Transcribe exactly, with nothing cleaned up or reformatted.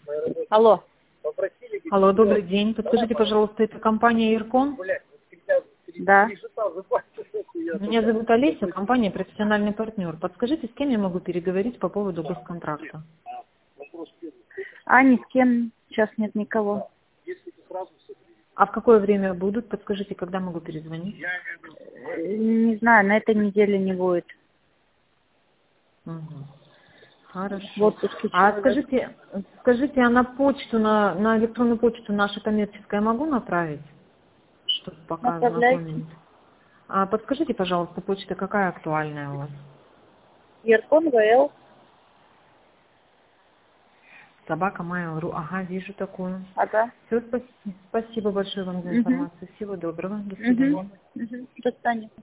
Алло. Алло, добрый день. Подскажите, пожалуйста, это компания Иркон? Да. Меня зовут Олеся, компания «Профессиональный партнер». Подскажите, с кем я могу переговорить по поводу госконтракта? А ни с кем сейчас нет никого. А в какое время будут? Подскажите, когда могу перезвонить? Не знаю, на этой неделе не будет. Угу. Хорошо. В отпуске А человек. скажите, скажите, а на почту, на, на электронную почту нашу коммерческую я могу направить? Чтобы пока Направляйте. ознакомились. А подскажите, пожалуйста, почта какая актуальная у вас? Иркон ВЛ. Собака Mail.ru. Ага, вижу такую. Ага. Все, спасибо. Спасибо большое вам за Угу. информацию. Всего доброго. До Угу. свидания. Угу. До свидания.